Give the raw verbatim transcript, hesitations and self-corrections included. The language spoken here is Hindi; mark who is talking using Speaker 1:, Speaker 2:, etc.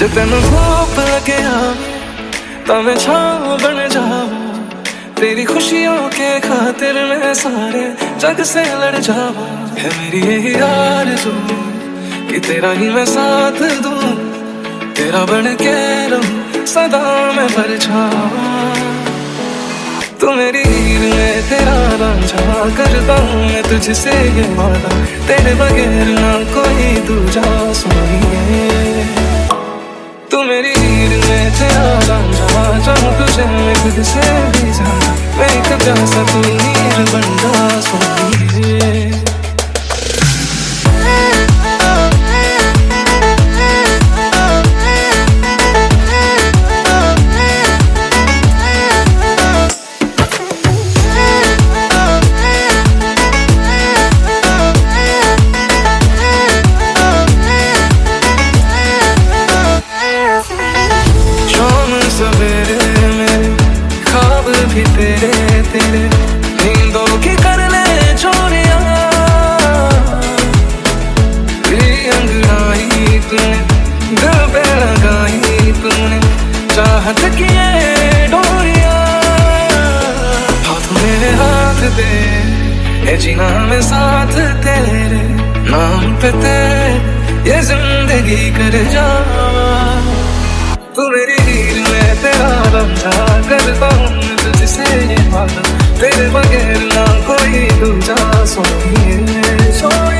Speaker 1: जे तेन धूप लगे तो मैं छाँव बन जाऊं, तेरी खुशियों के खातिर मैं सारे जग से लड़ जाऊं। है मेरी यही आरज़ू कि तेरा ही मैं साथ दूं, तेरा बन के रहूं सदा मैं परछावां। तू मेरी हीर में तेरा रांझा, करता हूँ मैं तुझसे ये वादा, तेरे बगैर ना कोई दूजा सोनिए। तू मेरी हीर में तेरा रांझा, चाहूँ तुझे मैं खुद से भी ज्यादा, मैं एक प्यासा तू नीर बन जा सोनिए। सवेरे मेरे ख्वाब भी तेरे तेरे, नींदों की कर ले चोरियां। अंगड़ाई तूने दिल पे लगाई तूने, चाहत की ये डोरियां। हाथ मेरे हाथ दे, ये जीना में साथ तेरे नाम पे तेरे, ये जिंदगी कर जावा। तू मेरी हीर में तेरा रांझा, करता हूँ मैं तुझसे ये वादा, तेरे बगैर ना कोई दूजा सोनिए।